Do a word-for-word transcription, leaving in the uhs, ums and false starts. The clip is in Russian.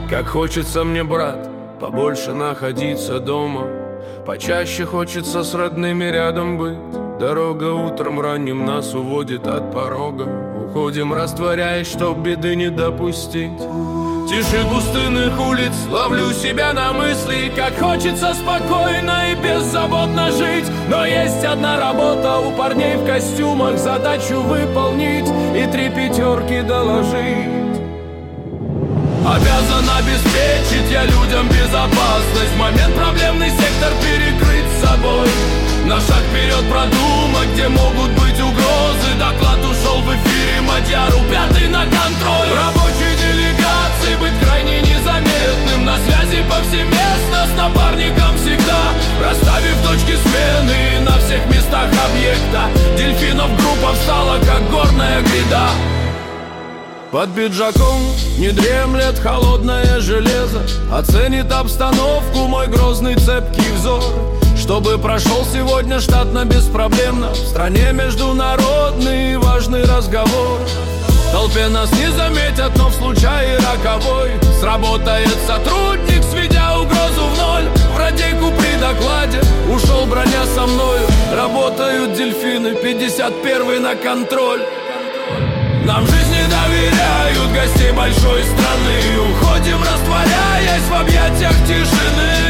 Как хочется мне, брат, побольше находиться дома. Почаще хочется с родными рядом быть. Дорога утром ранним нас уводит от порога. Уходим, растворяясь, чтоб беды не допустить. Тише пустынных улиц ловлю себя на мысли, как хочется спокойно и беззаботно жить. Но есть одна работа у парней в костюмах, задачу выполнить и три пятерки доложить. Обязан обеспечить я людям безопасность. В момент проблемный сектор перекрыть собой. На шаг вперед продумать, где могут быть угрозы. Доклад ушел в эфире, Мадьяру пятый на контроль. Рабочей делегации быть крайне незаметным. На связи повсеместно с напарником всегда. Расставив точки смены на всех местах объекта. Дельфинов группа встала, как горная гряда. Под пиджаком не дремлет холодное железо. Оценит обстановку мой грозный цепкий взор. Чтобы прошел сегодня штатно беспроблемно. В стране международный важный разговор. В толпе нас не заметят, но в случае роковой сработает сотрудник, сведя угрозу в ноль. В радейку при докладе ушел броня со мною. Работают дельфины, пятьдесят первый на контроль. Нам жизнь не доверяют гостей большой страны. Уходим, растворяясь в объятиях тишины.